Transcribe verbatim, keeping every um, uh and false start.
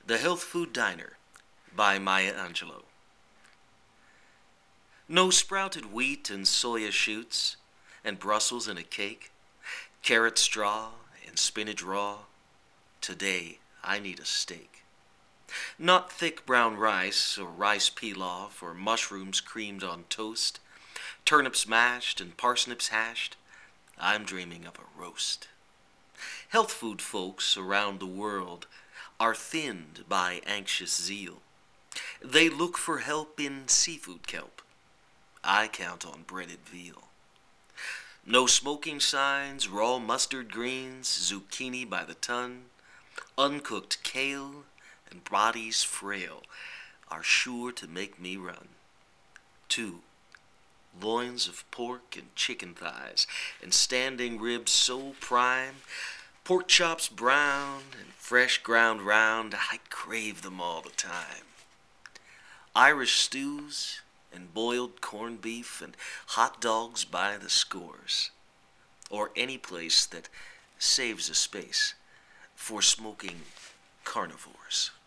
The Health Food Diner by Maya Angelou. No sprouted wheat and soya shoots, and Brussels in a cake, carrot straw and spinach raw. Today I need a steak. Not thick brown rice or rice pilaf or mushrooms creamed on toast, turnips mashed and parsnips hashed. I'm dreaming of a roast. Health food folks around the world are thinned by anxious zeal. They look for help in seafood kelp. I count on breaded veal. No smoking signs, raw mustard greens, zucchini by the ton, uncooked kale, and bodies frail are sure to make me run. Two, loins of pork and chicken thighs, and standing ribs so prime, pork chops brown and fresh ground round, I crave them all the time. Irish stews and boiled corned beef and hot dogs by the scores, or any place that saves a space for smoking carnivores.